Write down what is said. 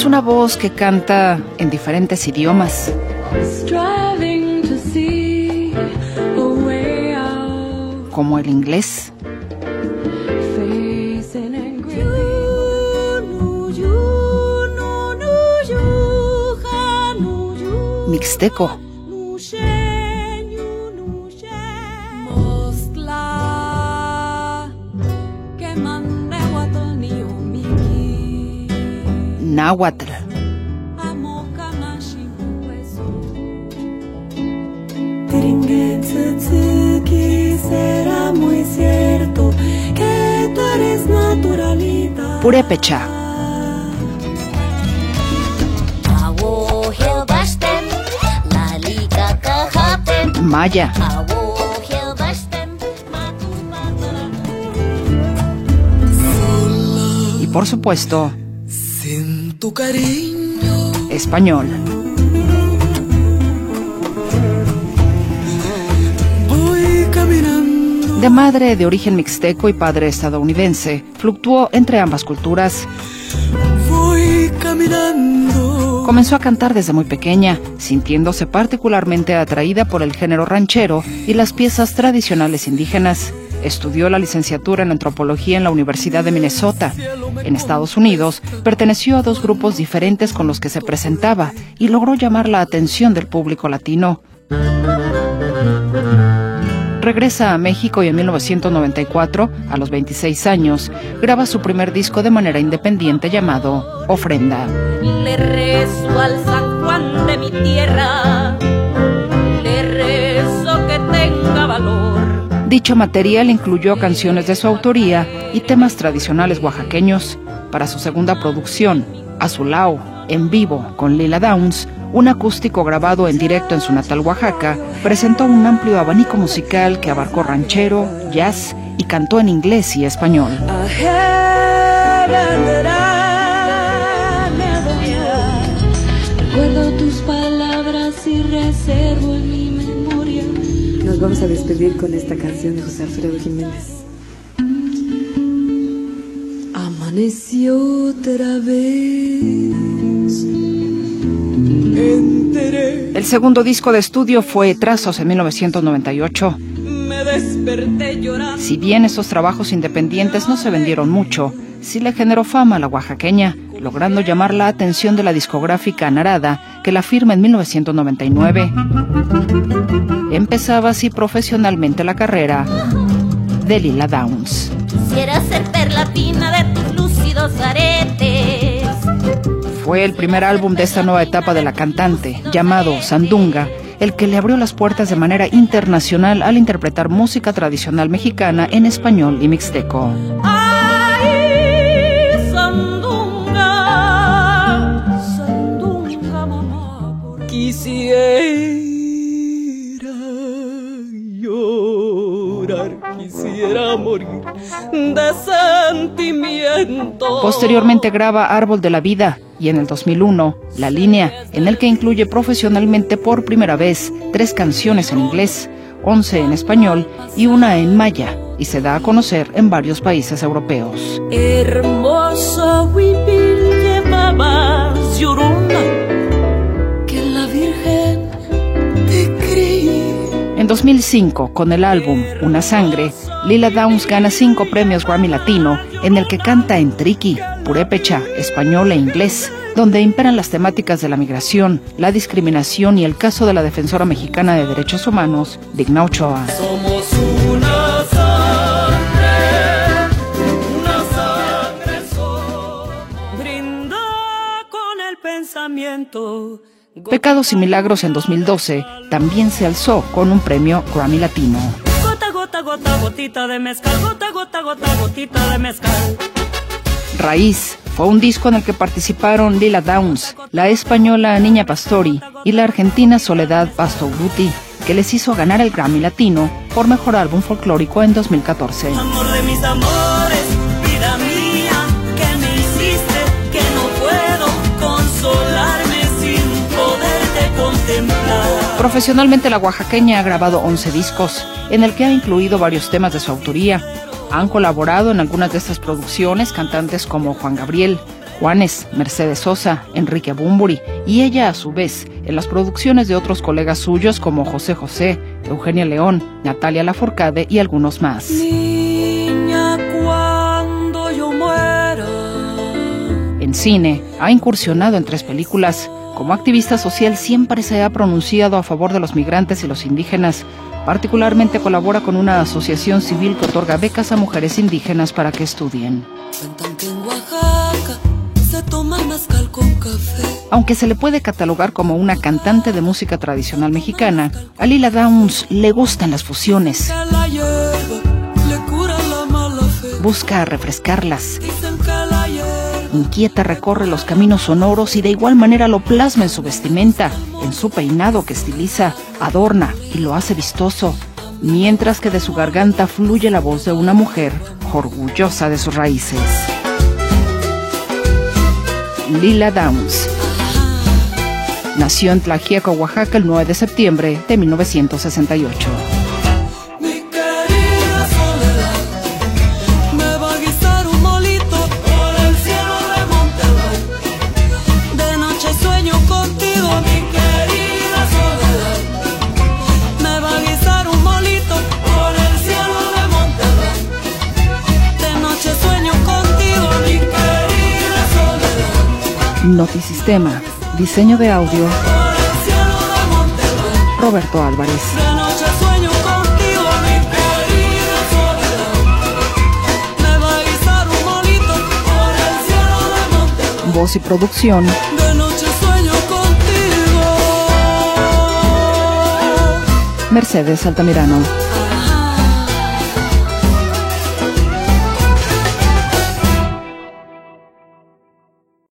Es una voz que canta en diferentes idiomas. Como el inglés, mixteco, náhuatl, será muy cierto que tú eres naturalita. purépecha, maya, y por supuesto, Sin tu cariño, español. voy caminando. De madre de origen mixteco y padre estadounidense, fluctuó entre ambas culturas. Voy caminando. Comenzó a cantar desde muy pequeña, sintiéndose particularmente atraída por el género ranchero y las piezas tradicionales indígenas. Estudió la licenciatura en antropología en la Universidad de Minnesota. En Estados Unidos, perteneció a dos grupos diferentes con los que se presentaba y logró llamar la atención del público latino. Regresa a México y en 1994, a los 26 años, graba su primer disco de manera independiente llamado Ofrenda. Le rezo al San Juan de mi tierra, le rezo que tenga valor. Dicho material incluyó canciones de su autoría y temas tradicionales oaxaqueños. Para su segunda producción, Azulao, en vivo con Lila Downs, un acústico grabado en directo en su natal Oaxaca, presentó un amplio abanico musical que abarcó ranchero, jazz y cantó en inglés y español. Recuerdo tus palabras y reservo en mi memoria. Nos vamos a despedir con esta canción de José Alfredo Jiménez. Amaneció otra vez. El segundo disco de estudio fue Trazos en 1998. Me desperté llorando. Si bien estos trabajos independientes no se vendieron mucho, sí le generó fama a la oaxaqueña, logrando llamar la atención de la discográfica Narada, que la firma en 1999. Empezaba así profesionalmente la carrera de Lila Downs. Quisiera ser perlatina de tus lúcidos aretes. Fue el primer álbum de esta nueva etapa de la cantante, llamado Sandunga, el que le abrió las puertas de manera internacional al interpretar música tradicional mexicana en español y mixteco. Ay, Sandunga, Sandunga, mamá, Quisiera llorar, quisiera morir de sentimiento. Posteriormente graba Árbol de la Vida y en el 2001, La Línea, en el que incluye profesionalmente por primera vez 3 canciones en inglés, 11 en español y una en maya, y se da a conocer en varios países europeos. hermoso huipil llevabas llorona, que la Virgen te creí. En 2005, con el álbum Una Sangre, Lila Downs gana 5 premios Grammy Latino, en el que canta en triqui, purépecha, español e inglés, donde imperan las temáticas de la migración, la discriminación y el caso de la defensora mexicana de derechos humanos, Digna Ochoa. Somos una sangre Brinda con el pensamiento. Pecados y Milagros en 2012 también se alzó con un premio Grammy Latino. Gota, gota, gota, gotita de mezcal. Gota, gota, gota, gotita de mezcal. Raíz fue un disco en el que participaron Lila Downs, la española Niña Pastori y la argentina Soledad Pastorutti, que les hizo ganar el Grammy Latino por Mejor Álbum Folclórico en 2014. Amor de mis amores, vida mía, que me hiciste, que no puedo consolarme sin poderte contemplar. Profesionalmente, la oaxaqueña ha grabado 11 discos, en el que ha incluido varios temas de su autoría. Han colaborado en algunas de estas producciones cantantes como Juan Gabriel, Juanes, Mercedes Sosa, Enrique Bunbury y ella a su vez en las producciones de otros colegas suyos como José José, Eugenia León, Natalia Lafourcade y algunos más. Niña, cuando yo muera. En cine, ha incursionado en 3 películas. Como activista social siempre se ha pronunciado a favor de los migrantes y los indígenas. Particularmente colabora con una asociación civil que otorga becas a mujeres indígenas para que estudien. Cuentan que en Oaxaca se toma mezcal con café. Aunque se le puede catalogar como una cantante de música tradicional mexicana, a Lila Downs le gustan las fusiones. Que la hierba le cura la mala fe. Busca refrescarlas. Dicen que la hierba. Inquieta recorre los caminos sonoros y de igual manera lo plasma en su vestimenta, en su peinado que estiliza, adorna y lo hace vistoso, mientras que de su garganta fluye la voz de una mujer orgullosa de sus raíces. Lila Downs nació en Tlaxiaco, Oaxaca, el 9 de septiembre de 1968. Notisistema, diseño de audio, Roberto Álvarez. Voz y producción, Mercedes Altamirano.